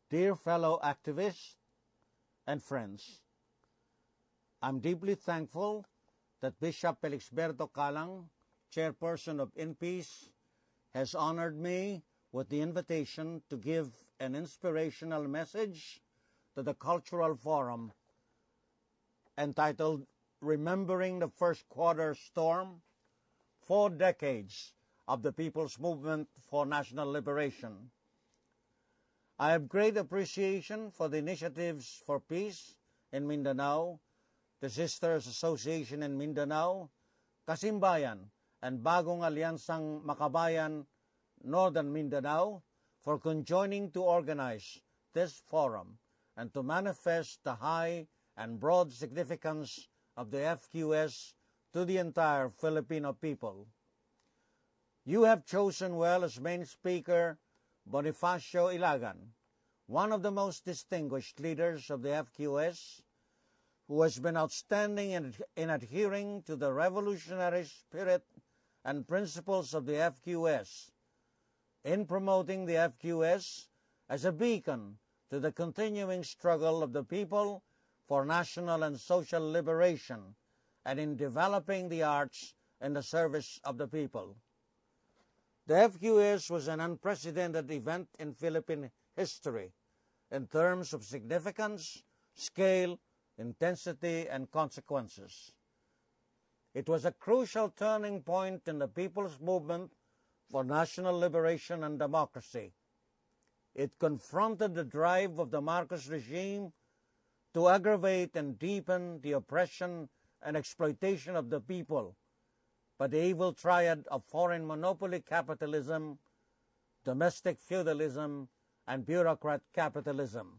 Dear fellow activists and friends, I'm deeply thankful that Bishop Felixberto Calang, chairperson of INPEACE, has honored me with the invitation to give an inspirational message to the Cultural Forum entitled Remembering the First Quarter Storm, 4 Decades of the People's Movement for National Liberation. I have great appreciation for the Initiatives for Peace in Mindanao, the Sisters Association in Mindanao, Kasimbayan, and Bagong Alyansang Makabayan, Northern Mindanao, for conjoining to organize this forum and to manifest the high and broad significance of the FQS to the entire Filipino people. You have chosen well as main speaker Bonifacio Ilagan, one of the most distinguished leaders of the FQS, who has been outstanding in adhering to the revolutionary spirit and principles of the FQS, in promoting the FQS as a beacon to the continuing struggle of the people for national and social liberation, and in developing the arts in the service of the people. The FQS was an unprecedented event in Philippine history in terms of significance, scale, intensity, and consequences. It was a crucial turning point in the people's movement for national liberation and democracy. It confronted the drive of the Marcos regime to aggravate and deepen the oppression and exploitation of the people by the evil triad of foreign monopoly capitalism, domestic feudalism, and bureaucrat capitalism.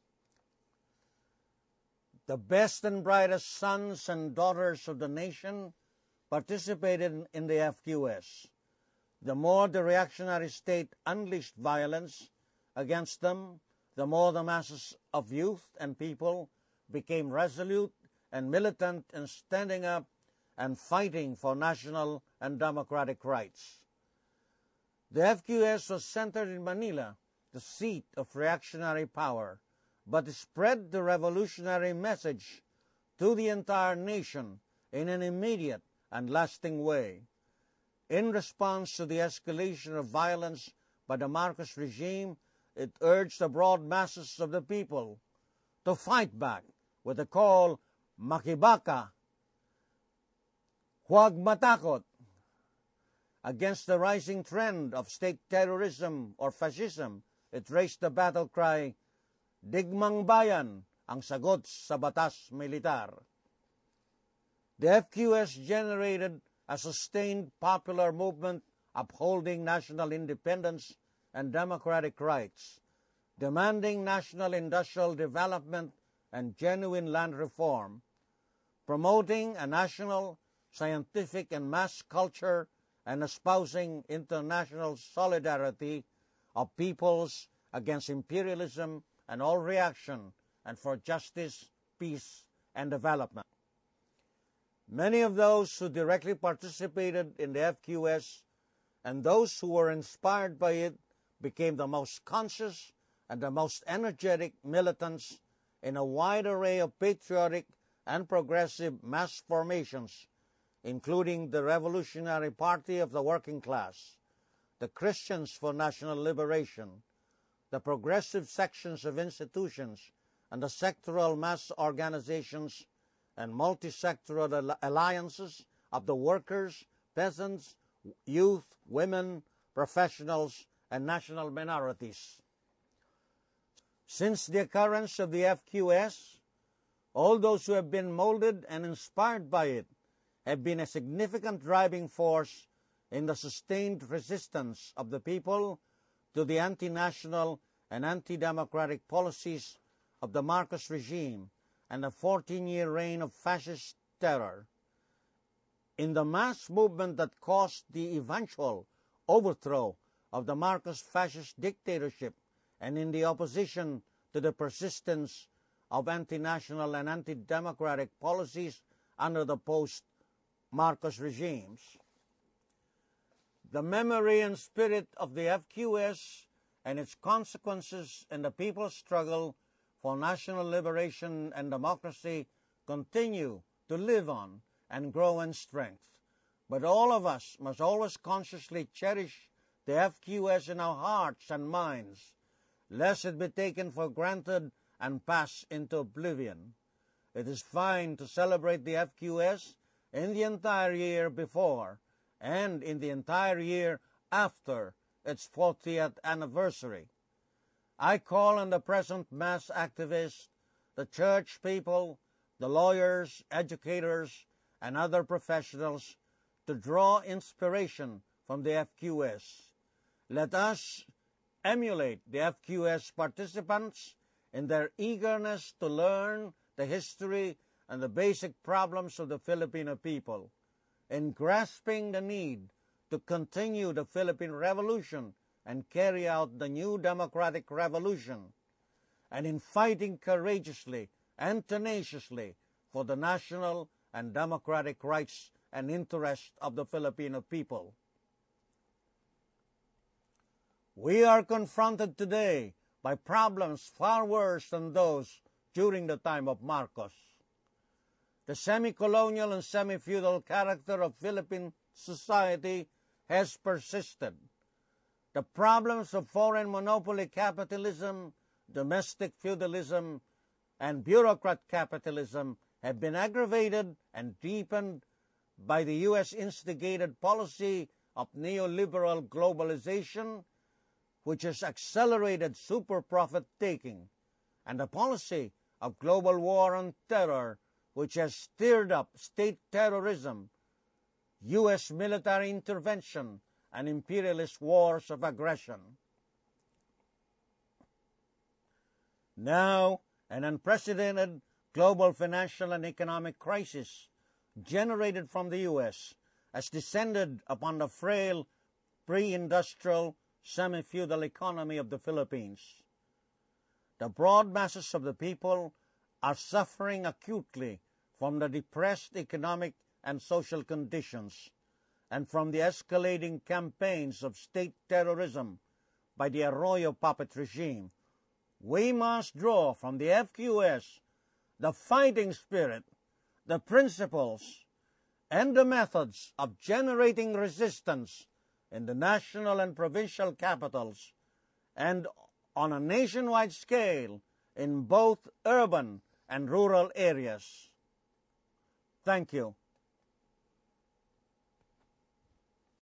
The best and brightest sons and daughters of the nation participated in the FQS. The more the reactionary state unleashed violence against them, the more the masses of youth and people became resolute and militant in standing up and fighting for national and democratic rights. The FQS was centered in Manila, the seat of reactionary power, but it spread the revolutionary message to the entire nation in an immediate and lasting way. In response to the escalation of violence by the Marcos regime, it urged the broad masses of the people to fight back with the call, Makibaka, Huwag matakot, against the rising trend of state terrorism or fascism. It raised the battle cry, Digmang Bayan, ang sagot sa batas militar. The FQS generated a sustained popular movement upholding national independence and democratic rights, demanding national industrial development and genuine land reform, promoting a national, scientific, and mass culture, and espousing international solidarity of peoples against imperialism and all reaction, and for justice, peace, and development. Many of those who directly participated in the FQS and those who were inspired by it became the most conscious and the most energetic militants in a wide array of patriotic and progressive mass formations, including the Revolutionary Party of the Working Class, the Christians for National Liberation, the progressive sections of institutions, and the sectoral mass organizations and multi-sectoral alliances of the workers, peasants, youth, women, professionals, and national minorities. Since the occurrence of the FQS, all those who have been molded and inspired by it have been a significant driving force in the sustained resistance of the people to the anti-national and anti-democratic policies of the Marcos regime and the 14-year reign of fascist terror. In the mass movement that caused the eventual overthrow of the Marcos fascist dictatorship, and in the opposition to the persistence of anti-national and anti-democratic policies under the post-Marcos regimes. The memory and spirit of the FQS and its consequences in the people's struggle for national liberation and democracy continue to live on and grow in strength. But all of us must always consciously cherish the FQS in our hearts and minds, lest it be taken for granted and pass into oblivion. It is fine to celebrate the FQS in the entire year before and in the entire year after its 40th anniversary. I call on the present mass activists, the church people, the lawyers, educators, and other professionals to draw inspiration from the FQS. Let us emulate the FQS participants in their eagerness to learn the history and the basic problems of the Filipino people, in grasping the need to continue the Philippine Revolution and carry out the new democratic revolution, and in fighting courageously and tenaciously for the national and democratic rights and interests of the Filipino people. We are confronted today by problems far worse than those during the time of Marcos. The semi-colonial and semi-feudal character of Philippine society has persisted. The problems of foreign monopoly capitalism, domestic feudalism, and bureaucrat capitalism have been aggravated and deepened by the U.S.-instigated policy of neoliberal globalization, which has accelerated super profit-taking, and the policy of global war on terror, which has stirred up state terrorism, U.S. military intervention, and imperialist wars of aggression. Now, an unprecedented global financial and economic crisis generated from the U.S. has descended upon the frail pre-industrial semi-feudal economy of the Philippines. The broad masses of the people are suffering acutely from the depressed economic and social conditions and from the escalating campaigns of state terrorism by the Arroyo puppet regime. We must draw from the FQS the fighting spirit, the principles, and the methods of generating resistance in the national and provincial capitals and on a nationwide scale in both urban and rural areas. Thank you.